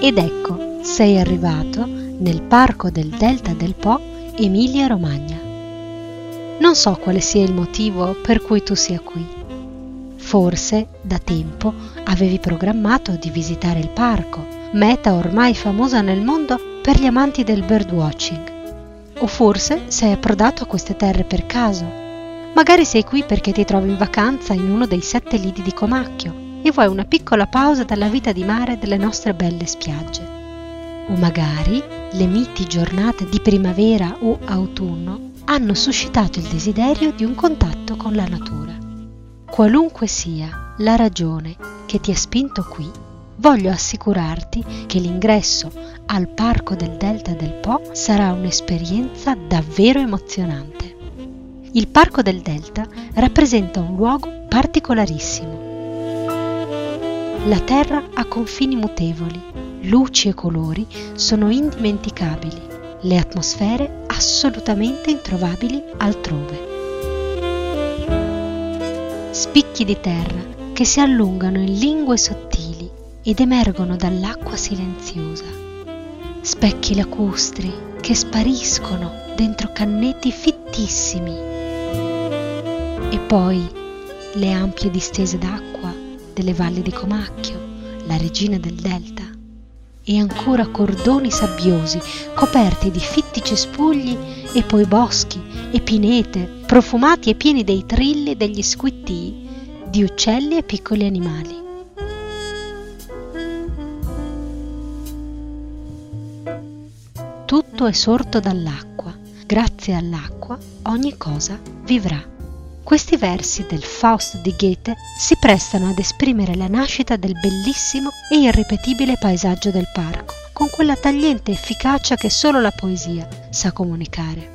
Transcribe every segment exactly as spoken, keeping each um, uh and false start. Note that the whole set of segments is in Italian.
Ed ecco, sei arrivato nel parco del Delta del Po, Emilia-Romagna. Non so quale sia il motivo per cui tu sia qui. Forse, da tempo, avevi programmato di visitare il parco, meta ormai famosa nel mondo per gli amanti del birdwatching. O forse sei approdato a queste terre per caso. Magari sei qui perché ti trovi in vacanza in uno dei sette lidi di Comacchio e vuoi una piccola pausa dalla vita di mare delle nostre belle spiagge. O magari le miti giornate di primavera o autunno hanno suscitato il desiderio di un contatto con la natura. Qualunque sia la ragione che ti ha spinto qui, voglio assicurarti che l'ingresso al Parco del Delta del Po sarà un'esperienza davvero emozionante. Il Parco del Delta rappresenta un luogo particolarissimo. La terra ha confini mutevoli, luci e colori sono indimenticabili, le atmosfere assolutamente introvabili altrove. Spicchi di terra che si allungano in lingue sottili ed emergono dall'acqua silenziosa. Specchi lacustri che spariscono dentro cannetti fittissimi. E poi le ampie distese d'acqua delle valli di Comacchio, la regina del delta, e ancora cordoni sabbiosi coperti di fitti cespugli e poi boschi e pinete profumati e pieni dei trilli e degli squittii di uccelli e piccoli animali. Tutto è sorto dall'acqua, grazie all'acqua ogni cosa vivrà. Questi versi del Faust di Goethe si prestano ad esprimere la nascita del bellissimo e irripetibile paesaggio del parco, con quella tagliente efficacia che solo la poesia sa comunicare.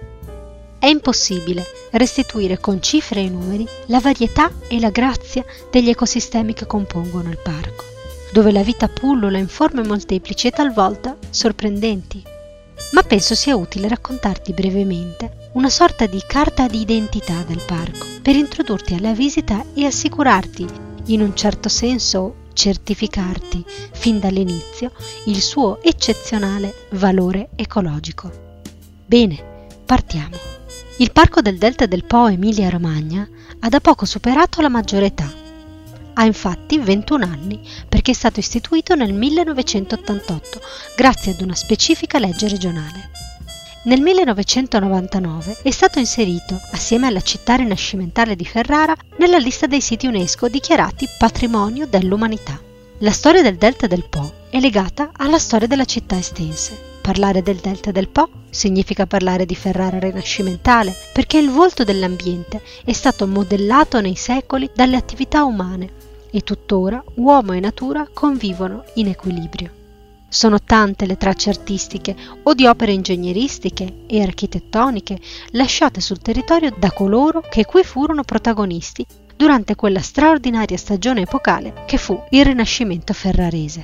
È impossibile restituire con cifre e numeri la varietà e la grazia degli ecosistemi che compongono il parco, dove la vita pullula in forme molteplici e talvolta sorprendenti. Ma penso sia utile raccontarti brevemente una sorta di carta di identità del parco per introdurti alla visita e assicurarti, in un certo senso certificarti fin dall'inizio, il suo eccezionale valore ecologico. Bene, partiamo. Il Parco del Delta del Po Emilia-Romagna ha da poco superato la maggiore età. Ha infatti ventuno anni perché è stato istituito nel millenovecentottantotto grazie ad una specifica legge regionale. Nel millenovecentonovantanove è stato inserito, assieme alla città rinascimentale di Ferrara, nella lista dei siti UNESCO dichiarati Patrimonio dell'Umanità. La storia del Delta del Po è legata alla storia della città estense. Parlare del Delta del Po significa parlare di Ferrara rinascimentale, perché il volto dell'ambiente è stato modellato nei secoli dalle attività umane e tuttora uomo e natura convivono in equilibrio. Sono tante le tracce artistiche o di opere ingegneristiche e architettoniche lasciate sul territorio da coloro che qui furono protagonisti durante quella straordinaria stagione epocale che fu il Rinascimento ferrarese.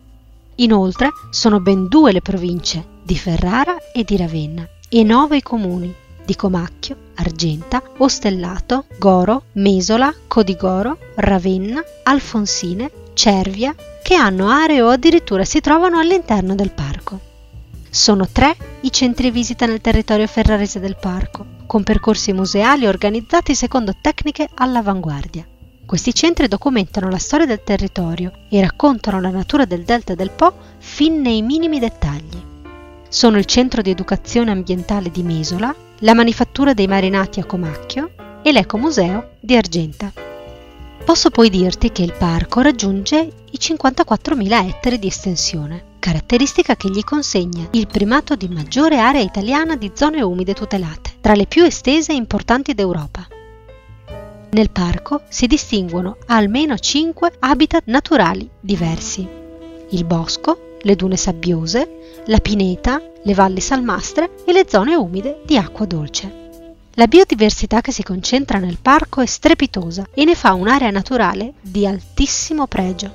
Inoltre sono ben due le province di Ferrara e di Ravenna e nove i comuni di Comacchio, Argenta, Ostellato, Goro, Mesola, Codigoro, Ravenna, Alfonsine, Cervia, che hanno aree o addirittura si trovano all'interno del parco. Sono tre i centri visita nel territorio ferrarese del parco, con percorsi museali organizzati secondo tecniche all'avanguardia. Questi centri documentano la storia del territorio e raccontano la natura del Delta del Po fin nei minimi dettagli. Sono il centro di educazione ambientale di Mesola, la manifattura dei marinati a Comacchio e l'ecomuseo di Argenta. Posso poi dirti che il parco raggiunge i cinquantaquattromila ettari di estensione, caratteristica che gli consegna il primato di maggiore area italiana di zone umide tutelate, tra le più estese e importanti d'Europa. Nel parco si distinguono almeno cinque habitat naturali diversi: il bosco, le dune sabbiose, la pineta, le valli salmastre e le zone umide di acqua dolce. La biodiversità che si concentra nel parco è strepitosa e ne fa un'area naturale di altissimo pregio.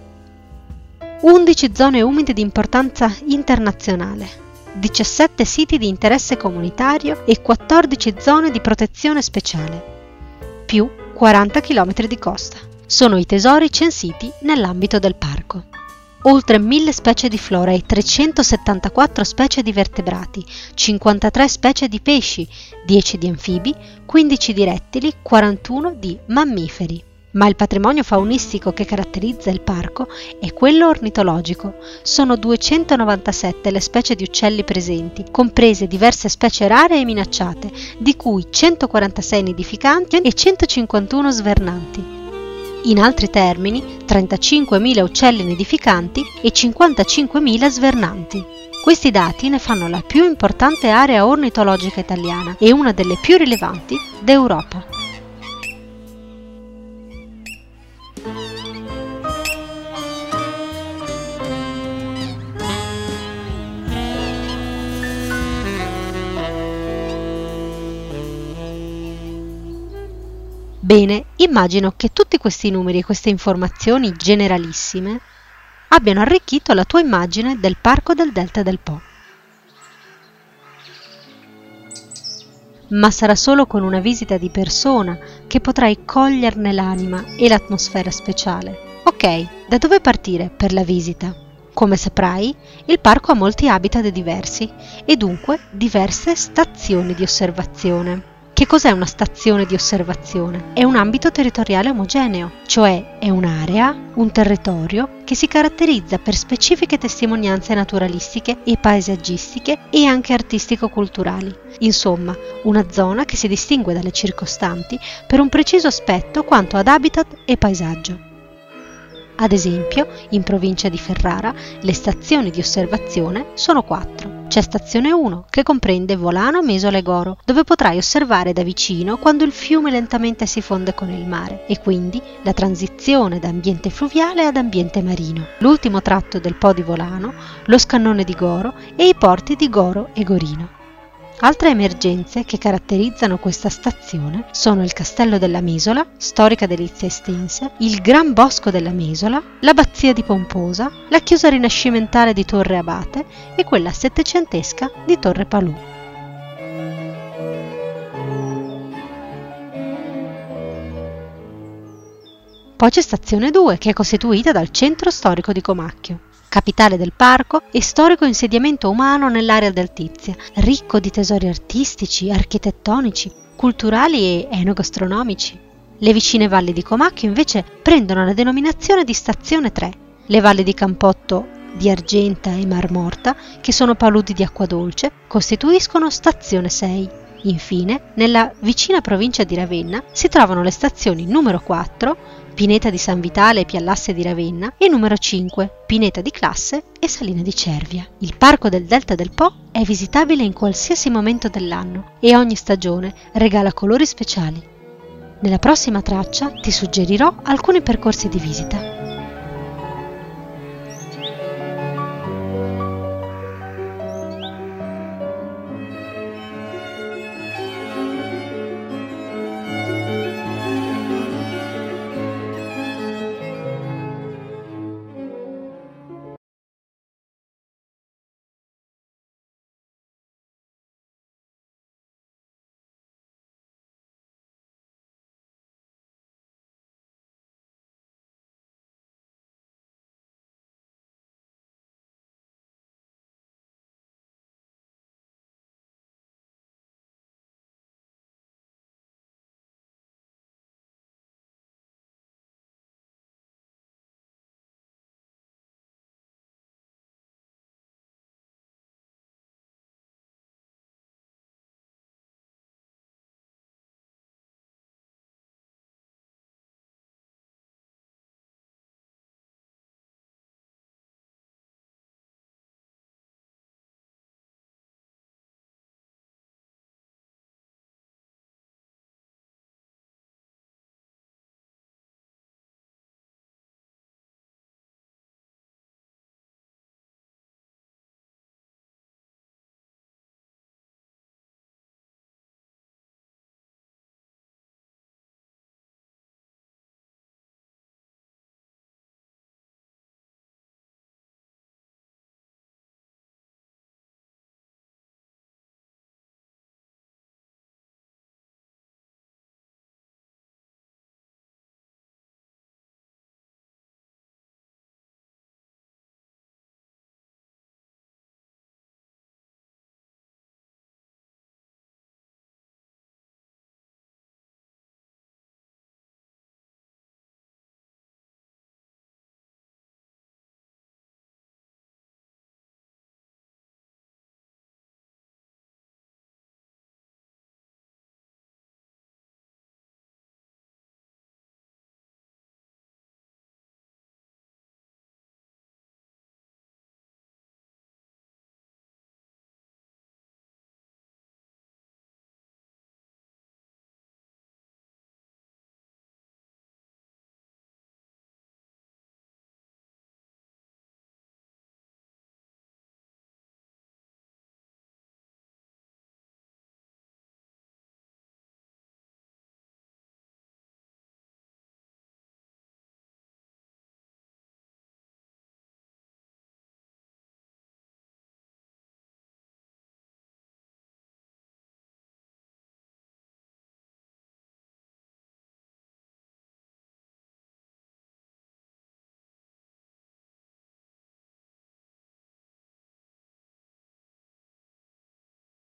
undici zone umide di importanza internazionale, diciassette siti di interesse comunitario e quattordici zone di protezione speciale, più quaranta chilometri di costa. Sono i tesori censiti nell'ambito del parco. oltre mille specie di flora e trecentosettantaquattro specie di vertebrati, cinquantatré specie di pesci, dieci di anfibi, quindici di rettili, quarantuno di mammiferi. Ma il patrimonio faunistico che caratterizza il parco è quello ornitologico. Sono duecentonovantasette le specie di uccelli presenti, comprese diverse specie rare e minacciate, di cui centoquarantasei nidificanti e centocinquantuno svernanti. In altri termini, trentacinquemila uccelli nidificanti e cinquantacinquemila svernanti. Questi dati ne fanno la più importante area ornitologica italiana e una delle più rilevanti d'Europa. Bene, immagino che tutti questi numeri e queste informazioni generalissime abbiano arricchito la tua immagine del Parco del Delta del Po. Ma sarà solo con una visita di persona che potrai coglierne l'anima e l'atmosfera speciale. Ok, da dove partire per la visita? Come saprai, il parco ha molti habitat diversi e dunque diverse stazioni di osservazione. Che cos'è una stazione di osservazione? È un ambito territoriale omogeneo, cioè è un'area, un territorio che si caratterizza per specifiche testimonianze naturalistiche e paesaggistiche e anche artistico-culturali. Insomma, una zona che si distingue dalle circostanti per un preciso aspetto quanto ad habitat e paesaggio. Ad esempio, in provincia di Ferrara, le stazioni di osservazione sono quattro. C'è stazione uno, che comprende Volano, Mesola e Goro, dove potrai osservare da vicino quando il fiume lentamente si fonde con il mare e quindi la transizione da ambiente fluviale ad ambiente marino, l'ultimo tratto del Po di Volano, lo scannone di Goro e i porti di Goro e Gorino. Altre emergenze che caratterizzano questa stazione sono il Castello della Mesola, storica delizia estense, il Gran Bosco della Mesola, l'Abbazia di Pomposa, la chiesa rinascimentale di Torre Abate e quella settecentesca di Torre Palù. Poi c'è stazione due, che è costituita dal centro storico di Comacchio, capitale del parco e storico insediamento umano nell'area deltizia, ricco di tesori artistici, architettonici, culturali e enogastronomici. Le vicine valli di Comacchio invece prendono la denominazione di stazione tre, le valli di Campotto, di Argenta e Marmorta, che sono paludi di acqua dolce, costituiscono stazione sei. Infine, nella vicina provincia di Ravenna si trovano le stazioni numero quattro, Pineta di San Vitale e Piallasse di Ravenna, e numero cinque, Pineta di Classe e Salina di Cervia. Il Parco del Delta del Po è visitabile in qualsiasi momento dell'anno e ogni stagione regala colori speciali. Nella prossima traccia ti suggerirò alcuni percorsi di visita.